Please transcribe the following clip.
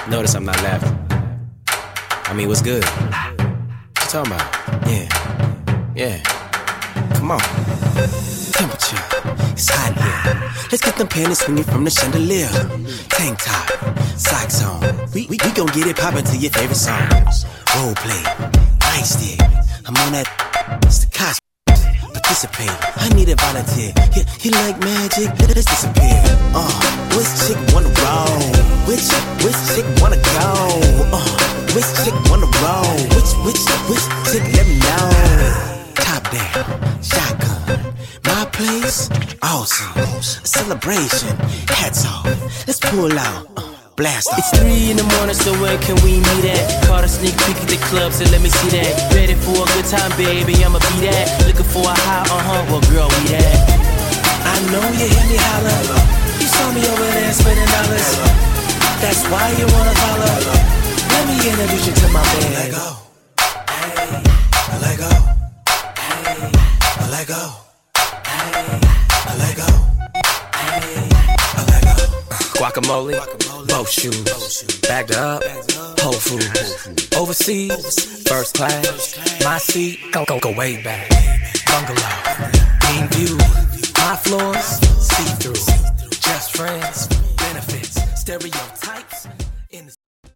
Notice I'm not laughing. I mean, what's good? What you talking about? Yeah. Come on. Temperature, it's hot here. Let's get them panties swinging from the chandelier. Tank top, socks on. We gon' get it poppin' to your favorite song. Role play, nightstick. I'm on that, it's the Cosby. Participate, I need a volunteer. You like magic? Let's disappear. Which chick wanna roll? Which chick wanna go? Which chick wanna roll? Which chick let me know? Top down, shotgun. My place, awesome. A celebration, hats off. Let's pull out, blast off. It's 3 in the morning, so where can we meet at? Caught a sneak peek at the club, so let me see that. Ready for a good time, baby, I'ma be that. Looking for a high, well girl, we that. I know you hear me holler. You saw me over there spending dollars. That's why you wanna follow. Let me introduce you to my band. Let go. Hey, I let go. Hey, I let go. Hey, I let go. Hey, I let go. Guacamole, both shoes, bagged up, Whole Foods, overseas, first class, my seat, go way back, bungalow, beam view, my floors,